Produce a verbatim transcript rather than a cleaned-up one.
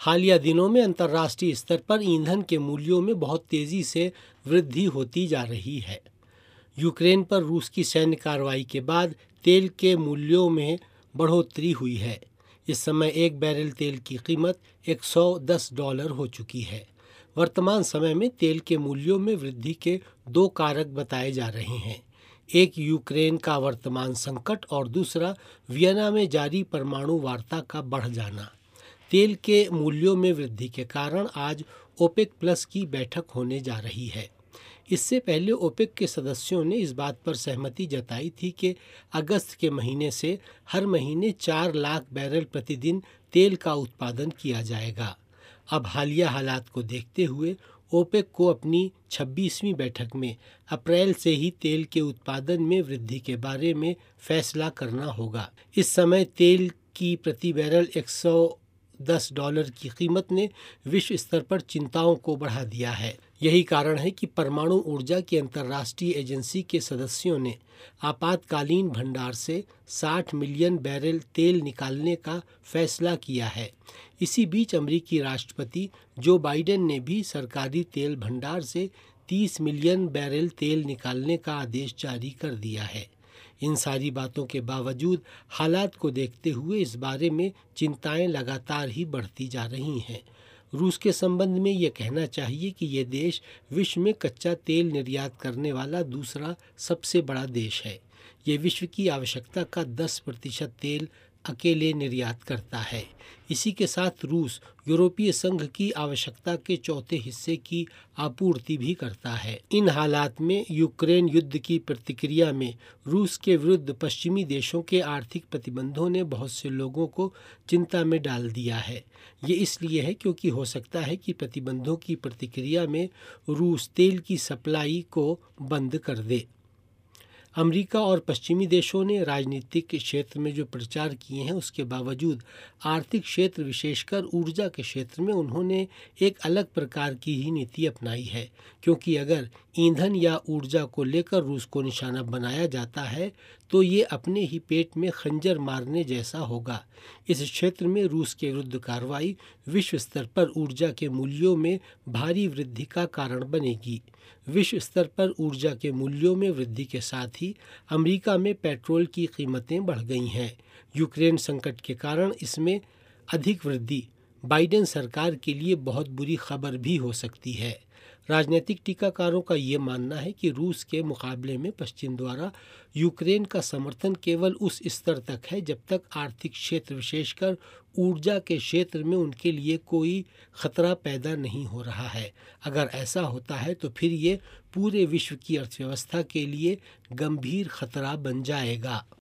हालिया दिनों में अंतर्राष्ट्रीय स्तर पर ईंधन के मूल्यों में बहुत तेजी से वृद्धि होती जा रही है। यूक्रेन पर रूस की सैन्य कार्रवाई के बाद तेल के मूल्यों में बढ़ोतरी हुई है। इस समय एक बैरल तेल की कीमत एक सौ दस डॉलर हो चुकी है। वर्तमान समय में तेल के मूल्यों में वृद्धि के दो कारक बताए जा रहे हैं। एक यूक्रेन का वर्तमान संकट और दूसरा वियना में जारी परमाणु वार्ता का बढ़ जाना। तेल के मूल्यों में वृद्धि के कारण आज ओपेक प्लस की बैठक होने जा रही है। इससे पहले ओपेक के सदस्यों ने इस बात पर सहमति जताई थी कि अगस्त के महीने से हर महीने चार लाख बैरल प्रतिदिन तेल का उत्पादन किया जाएगा। अब हालिया हालात को देखते हुए ओपेक को अपनी छब्बीसवीं बैठक में अप्रैल से ही तेल के उत्पादन में वृद्धि के बारे में फैसला करना होगा। इस समय तेल की प्रति बैरल एक सौ दस डॉलर की कीमत ने विश्व स्तर पर चिंताओं को बढ़ा दिया है। यही कारण है कि परमाणु ऊर्जा की अंतर्राष्ट्रीय एजेंसी के सदस्यों ने आपातकालीन भंडार से साठ मिलियन बैरल तेल निकालने का फैसला किया है। इसी बीच अमेरिकी राष्ट्रपति जो बाइडेन ने भी सरकारी तेल भंडार से तीस मिलियन बैरल तेल निकालने का आदेश जारी कर दिया है। इन सारी बातों के बावजूद हालात को देखते हुए इस बारे में चिंताएं लगातार ही बढ़ती जा रही हैं। रूस के संबंध में ये कहना चाहिए कि ये देश विश्व में कच्चा तेल निर्यात करने वाला दूसरा सबसे बड़ा देश है। ये विश्व की आवश्यकता का दस प्रतिशत तेल अकेले निर्यात करता है। इसी के साथ रूस यूरोपीय संघ की आवश्यकता के चौथे हिस्से की आपूर्ति भी करता है। इन हालात में यूक्रेन युद्ध की प्रतिक्रिया में रूस के विरुद्ध पश्चिमी देशों के आर्थिक प्रतिबंधों ने बहुत से लोगों को चिंता में डाल दिया है। ये इसलिए है क्योंकि हो सकता है कि प्रतिबंधों की प्रतिक्रिया में रूस तेल की सप्लाई को बंद कर दे। अमेरिका और पश्चिमी देशों ने राजनीतिक क्षेत्र में जो प्रचार किए हैं उसके बावजूद आर्थिक क्षेत्र विशेषकर ऊर्जा के क्षेत्र में उन्होंने एक अलग प्रकार की ही नीति अपनाई है, क्योंकि अगर ईंधन या ऊर्जा को लेकर रूस को निशाना बनाया जाता है तो ये अपने ही पेट में खंजर मारने जैसा होगा। इस क्षेत्र में रूस के विरुद्ध कार्रवाई विश्व स्तर पर ऊर्जा के मूल्यों में भारी वृद्धि का कारण बनेगी। विश्व स्तर पर ऊर्जा के मूल्यों में वृद्धि के साथ ही अमेरिका में पेट्रोल की कीमतें बढ़ गई हैं। यूक्रेन संकट के कारण इसमें अधिक वृद्धि बाइडेन सरकार के लिए बहुत बुरी खबर भी हो सकती है। राजनीतिक टीकाकारों का ये मानना है कि रूस के मुकाबले में पश्चिम द्वारा यूक्रेन का समर्थन केवल उस स्तर तक है जब तक आर्थिक क्षेत्र विशेषकर ऊर्जा के क्षेत्र में उनके लिए कोई खतरा पैदा नहीं हो रहा है। अगर ऐसा होता है तो फिर ये पूरे विश्व की अर्थव्यवस्था के लिए गंभीर खतरा बन जाएगा।